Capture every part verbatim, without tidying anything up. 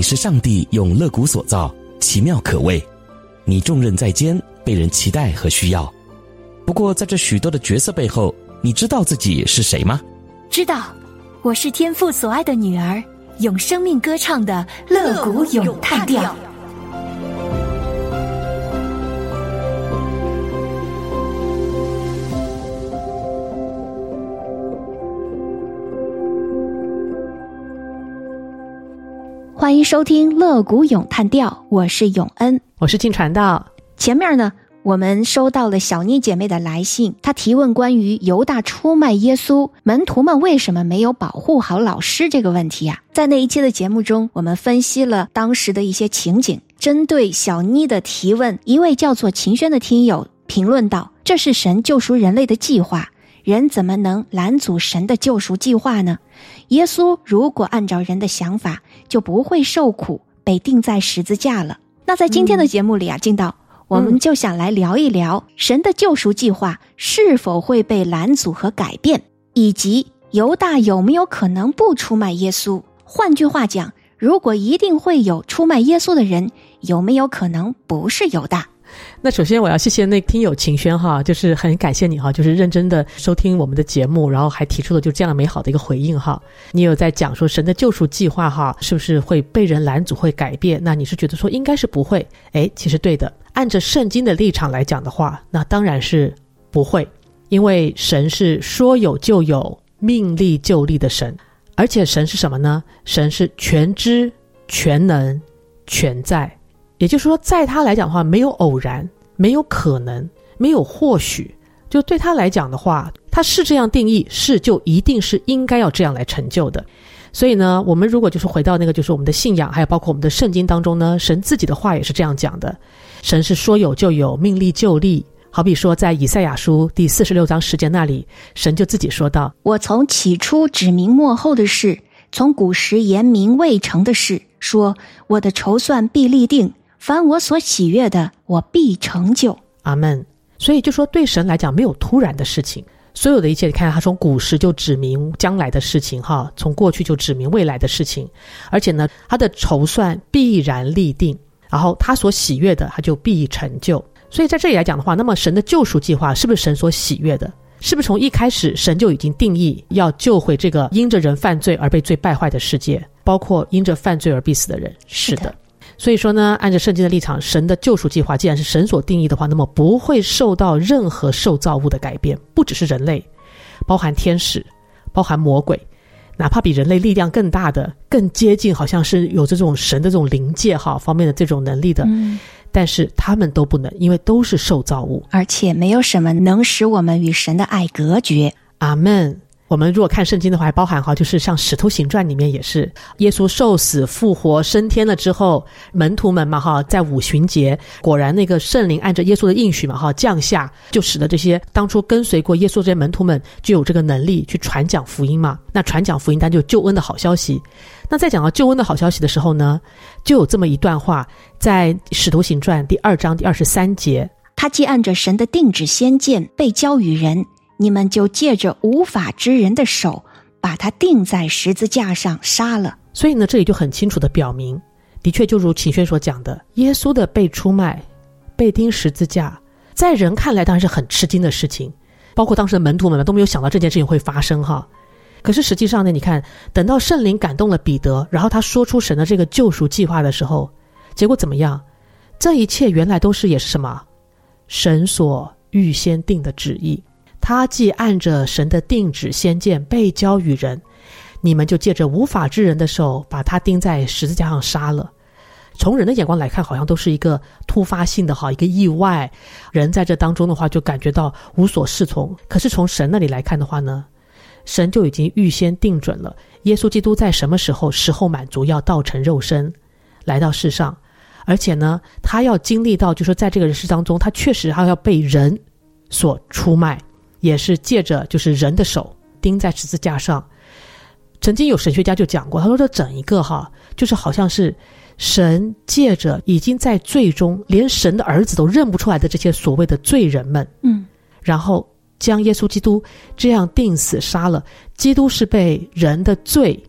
你是上帝用肋骨所造，奇妙可畏。你重任在肩，被人期待和需要。不过在这许多的角色背后，你知道自己是谁吗？ 知道，我是天父所爱的女儿，用生命歌唱的肋骨咏叹调。欢迎收听肋骨咏叹调，我是永恩， 我是静传道。 前面呢，我们收到了小妮姐妹的来信，她提问关于犹大出卖耶稣，门徒们为什么没有保护好老师这个问题啊。在那一期的节目中，我们分析了当时的一些情景。针对小妮的提问，一位叫做秦轩的听友评论道，这是神救赎人类的计划，人怎么能拦阻神的救赎计划呢？耶稣如果按照人的想法，就不会受苦，被钉在十字架了。那在今天的节目里啊，进道我们就想来聊一聊、嗯、神的救赎计划是否会被拦阻和改变，以及犹大有没有可能不出卖耶稣。换句话讲，如果一定会有出卖耶稣的人，有没有可能不是犹大？ 那首先我要谢谢那听友秦轩哈，就是很感谢你哈，就是认真的收听我们的节目，然后还提出了就这样美好的一个回应哈。你有在讲说神的救赎计划哈，是不是会被人拦阻会改变？那你是觉得说应该是不会？诶，其实对的，按着圣经的立场来讲的话，那当然是不会，因为神是说有就有，命立就立的神，而且神是什么呢？神是全知、全能、全在。也就是说，在他来讲的话，没有偶然，没有可能，没有或许，就对他来讲的话，他是这样定义，是就一定是应该要这样来成就的。所以呢，我们如果就是回到那个就是我们的信仰，还有包括我们的圣经当中呢，神自己的话也是这样讲的，神是说有就有，命立就立。好比说在以赛亚书第四十六章十节那里，神就自己说道， 我从起初指明末后的事，从古时言明未成的事，说我的筹算必立定，凡我所喜悦的，我必成就。 阿们。所以就说对神来讲没有突然的事情，所有的一切你看他从古时就指明将来的事情哈，从过去就指明未来的事情，而且呢他的筹算必然立定，然后他所喜悦的他就必成就。所以在这里来讲的话，那么神的救赎计划是不是神所喜悦的？是不是从一开始神就已经定义要救回这个因着人犯罪而被罪败坏的世界，包括因着犯罪而必死的人？是的。所以说呢，按照圣经的立场，神的救赎计划既然是神所定义的话，那么不会受到任何受造物的改变，不只是人类，包含天使，包含魔鬼，哪怕比人类力量更大的，更接近好像是有这种神的这种灵界哈方面的这种能力的、嗯、但是他们都不能，因为都是受造物， 而且没有什么能使我们与神的爱隔绝。 阿们。我们如果看圣经的话，还包含哈，就是像使徒行传里面也是，耶稣受死复活升天了之后，门徒们嘛哈，在五旬节果然那个圣灵按着耶稣的应许嘛哈降下，就使得这些当初跟随过耶稣这些门徒们就有这个能力去传讲福音嘛。那传讲福音单就有救恩的好消息。那在讲到救恩的好消息的时候呢，就有这么一段话，在使徒行传第二章第二十三节， 他既按着神的定旨先见被交与人，你们就借着无法之人的手把他钉在十字架上杀了。 所以呢，这里就很清楚的表明，的确就如秦轩所讲的，耶稣的被出卖被钉十字架在人看来当然是很吃惊的事情，包括当时的门徒们都没有想到这件事情会发生哈。可是实际上呢，你看等到圣灵感动了彼得，然后他说出神的这个救赎计划的时候，结果怎么样？这一切原来都是也是什么？神所预先定的旨意，他既按着神的定旨先见被交与人，你们就借着无法之人的手把他钉在十字架上杀了。从人的眼光来看，好像都是一个突发性的一个意外，人在这当中的话就感觉到无所适从。可是从神那里来看的话呢，神就已经预先定准了耶稣基督在什么时候时候满足要道成肉身来到世上，而且呢他要经历到就是在这个人世当中，他确实他要被人所出卖，也是借着就是人的手钉在十字架上。曾经有神学家就讲过，他说这整一个哈，就是好像是神借着已经在罪中连神的儿子都认不出来的这些所谓的罪人们，嗯，然后将耶稣基督这样钉死杀了。基督是被人的罪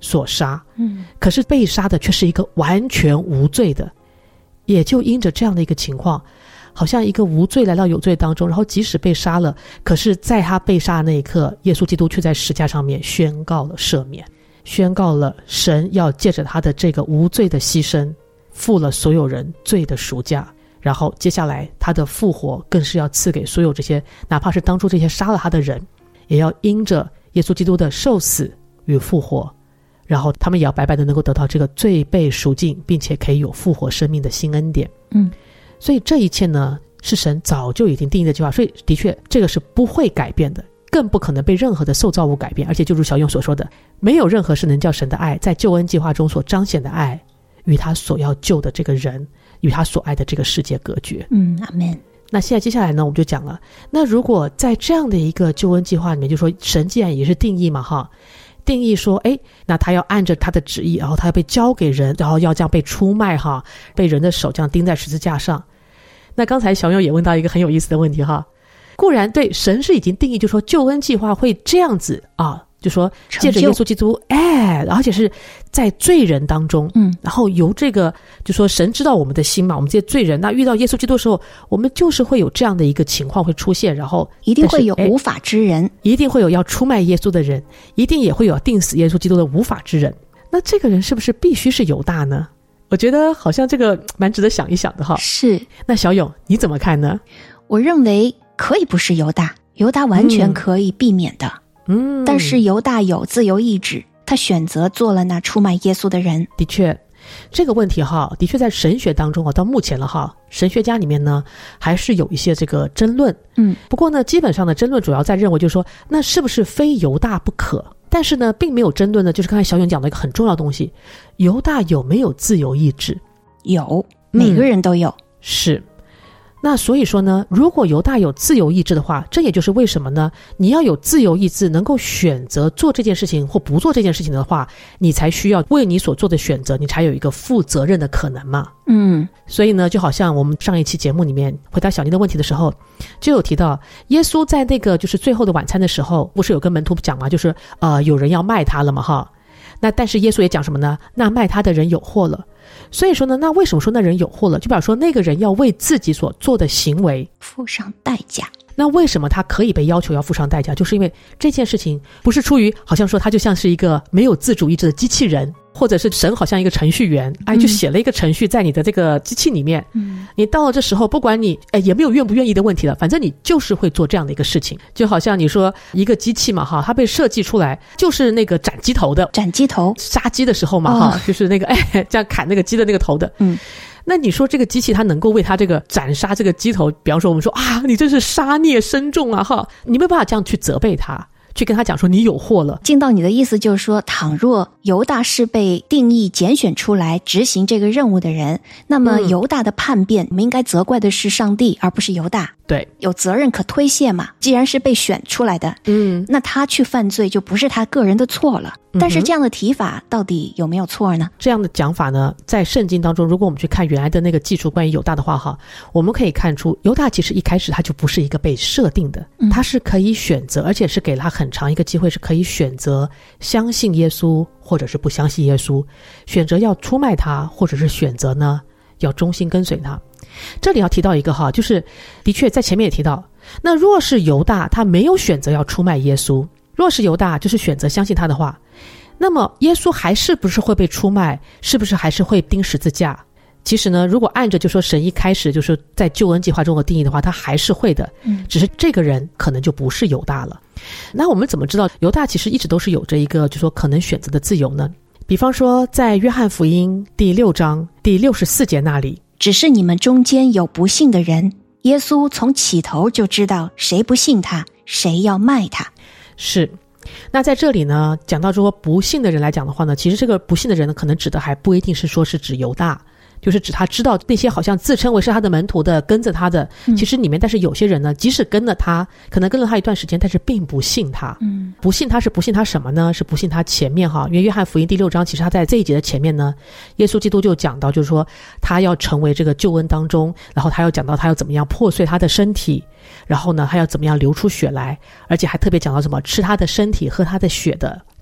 所杀， 嗯， 可是被杀的却是一个完全无罪的。也就因着这样的一个情况，好像一个无罪来到有罪当中，然后即使被杀了，可是在他被杀的那一刻，耶稣基督却在十架上面宣告了赦免，宣告了神要借着他的这个无罪的牺牲付了所有人罪的赎价。然后接下来他的复活更是要赐给所有这些哪怕是当初这些杀了他的人，也要因着耶稣基督的受死与复活，然后他们也要白白的能够得到这个罪被赎尽，并且可以有复活生命的新恩典。 嗯， 所以这一切呢是神早就已经定义的计划，所以的确这个是不会改变的，更不可能被任何的受造物改变。而且就如小勇所说的，没有任何是能叫神的爱在救恩计划中所彰显的爱与他所要救的这个人与他所爱的这个世界隔绝。 嗯，阿们。 那现在接下来呢，我们就讲了，那如果在这样的一个救恩计划里面，就说神既然也是定义嘛哈，定义说诶，那他要按着他的旨意，然后他要被交给人，然后要这样被出卖哈，被人的手这样钉在十字架上。那刚才小友也问到一个很有意思的问题哈，固然对神是已经定义，就说救恩计划会这样子啊，就说借着耶稣基督，哎，而且是在罪人当中， 嗯， 然后由这个就说神知道我们的心嘛，我们这些罪人，那遇到耶稣基督的时候，我们就是会有这样的一个情况会出现，然后一定会有无法之人， 一定会有要出卖耶稣的人，一定也会有定死耶稣基督的无法之人。那这个人是不是必须是犹大呢？我觉得好像这个蛮值得想一想的哈。 是。 那小勇你怎么看呢？ 我认为可以不是犹大，犹大完全可以避免的。 嗯， 但是犹大有自由意志，他选择做了那出卖耶稣的人。 的确，这个问题哈，的确在神学当中啊，到目前了哈，神学家里面呢还是有一些这个争论。 嗯， 不过呢，基本上的争论主要在认为就是说，那是不是非犹大不可？但是呢，并没有争论的，就是刚才小勇讲的一个很重要的东西，犹大有没有自由意志？ 有，每个人都有。 嗯、是。那所以说呢，如果犹大有自由意志的话，这也就是为什么呢，你要有自由意志能够选择做这件事情或不做这件事情的话，你才需要为你所做的选择，你才有一个负责任的可能嘛。 嗯， 所以呢，就好像我们上一期节目里面回答小妮的问题的时候，就有提到耶稣在那个就是最后的晚餐的时候，不是有跟门徒讲嘛，就是呃有人要卖他了嘛哈。那但是耶稣也讲什么呢？那卖他的人有祸了。所以说呢，那为什么说那人有祸了？就表示说那个人要为自己所做的行为付上代价。 那为什么他可以被要求要付上代价？就是因为这件事情不是出于好像说他就像是一个没有自主意志的机器人，或者是神好像一个程序员，哎，就写了一个程序在你的这个机器里面。嗯，你到了这时候，不管你哎也没有愿不愿意的问题了，反正你就是会做这样的一个事情。就好像你说一个机器嘛哈，它被设计出来就是那个斩鸡头的， 斩鸡头杀鸡的时候嘛哈、哦，就是那个哎这样砍那个鸡的那个头的。 嗯。 那你说这个机器它能够为它这个斩杀这个鸡头，比方说我们说啊，你这是杀孽深重啊哈，你没有办法这样去责备他，去跟他讲说你有祸了。 进到你的意思就是说，倘若犹大是被定义拣选出来执行这个任务的人，那么犹大的叛变，我们应该责怪的是上帝，而不是犹大。 对， 有责任可推卸嘛，既然是被选出来的，嗯，那他去犯罪就不是他个人的错了。嗯、但是这样的提法到底有没有错呢？ 这样的讲法呢，在圣经当中，如果我们去看原来的那个记述关于犹大的话哈，我们可以看出犹大其实一开始他就不是一个被设定的，嗯、他是可以选择，而且是给了他很长一个机会，是可以选择相信耶稣或者是不相信耶稣，选择要出卖他，或者是选择呢要忠心跟随他。这里要提到一个哈，就是的确在前面也提到，那若是犹大他没有选择要出卖耶稣，若是犹大就是选择相信他的话，那么耶稣还是不是会被出卖，是不是还是会钉十字架？其实呢，如果按着就说神一开始就是在救恩计划中的定义的话，他还是会的，嗯，只是这个人可能就不是犹大了。那我们怎么知道犹大其实一直都是有着一个就说可能选择的自由呢？比方说在约翰福音第六章第六十四节那里， 只是你们中间有不信的人，耶稣从起头就知道谁不信他，谁要卖他。 是。那在这里呢，讲到说不信的人来讲的话呢，其实这个不信的人呢，可能指的还不一定是说是指犹大，就是指他知道那些好像自称为是他的门徒的，跟着他的，其实里面但是有些人呢，即使跟了他，可能跟了他一段时间，但是并不信他。嗯，不信他是不信他什么呢？是不信他前面哈，因为约翰福音第六章，其实他在这一节的前面呢，耶稣基督就讲到，就是说他要成为这个救恩当中，然后他要讲到他要怎么样破碎他的身体，然后呢他要怎么样流出血来，而且还特别讲到什么吃他的身体喝他的血的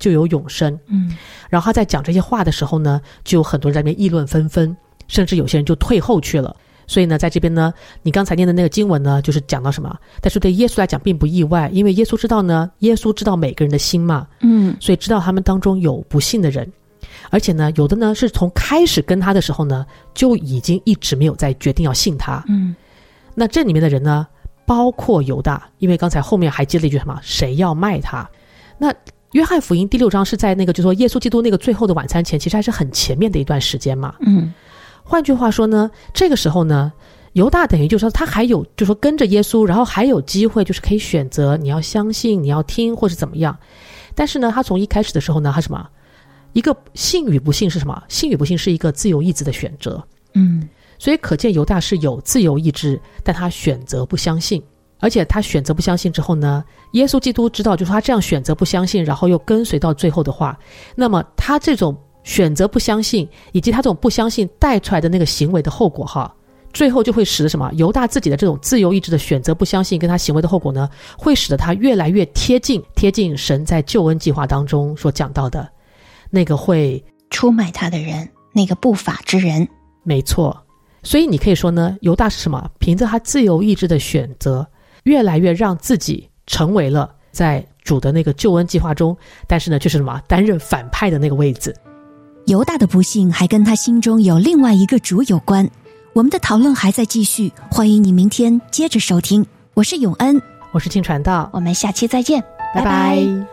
就有永生。 嗯， 然后他在讲这些话的时候呢，就有很多人在那边议论纷纷，甚至有些人就退后去了。所以呢，在这边呢，你刚才念的那个经文呢，就是讲到什么？但是对耶稣来讲并不意外，因为耶稣知道呢，耶稣知道每个人的心嘛， 嗯， 所以知道他们当中有不信的人，而且呢，有的呢是从开始跟他的时候呢，就已经一直没有再决定要信他。 嗯， 那这里面的人呢，包括犹大，因为刚才后面还接了一句什么？谁要卖他？那约翰福音第六章是在那个就说耶稣基督那个最后的晚餐前，其实还是很前面的一段时间嘛。 嗯。 换句话说呢，这个时候呢，犹大等于就是说他还有就是说跟着耶稣，然后还有机会就是可以选择你要相信你要听或是怎么样。但是呢，他从一开始的时候呢，他什么一个信与不信是什么？信与不信是一个自由意志的选择。 嗯， 所以可见犹大是有自由意志，但他选择不相信。而且他选择不相信之后呢，耶稣基督知道就是他这样选择不相信，然后又跟随到最后的话，那么他这种选择不相信以及他这种不相信带出来的那个行为的后果哈，最后就会使得什么？犹大自己的这种自由意志的选择不相信跟他行为的后果呢，会使得他越来越贴近贴近神在救恩计划当中所讲到的那个会出卖他的人，那个不法之人。 没错。所以你可以说呢，犹大是什么？凭着他自由意志的选择，越来越让自己成为了在主的那个救恩计划中，但是呢却是什么？担任反派的那个位置。 犹大的不幸还跟他心中有另外一个主有关。我们的讨论还在继续，欢迎你明天接着收听。我是永恩， 我是庆传道， 我们下期再见， 拜拜。